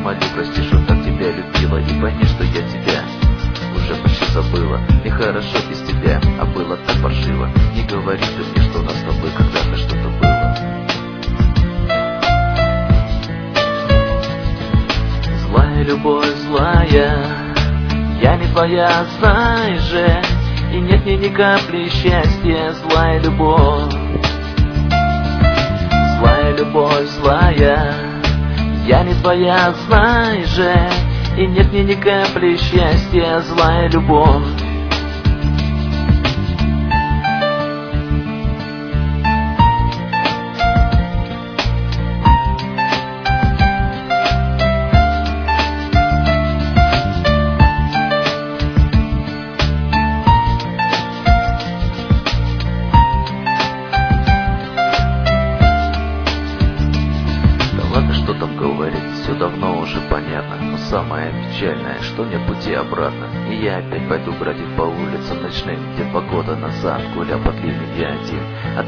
молю, прости, что так тебя любила. И пойми, что я тебя уже почти забыла. Нехорошо без тебя, а было так паршиво. Не говори ты мне, что у нас с тобой когда-то что-то было. Злая любовь, злая, я не твоя, знай же. И нет мне ни капли счастья, злая любовь. Злая любовь, злая, я не твоя, знай же. И нет мне ни капли счастья, злая любовь. Ладно, что там говорить, все давно уже понятно. Но самое печальное, что нет пути обратно. И я опять пойду бродить по улицам ночным, где 2 года назад гулял под ливнем я один.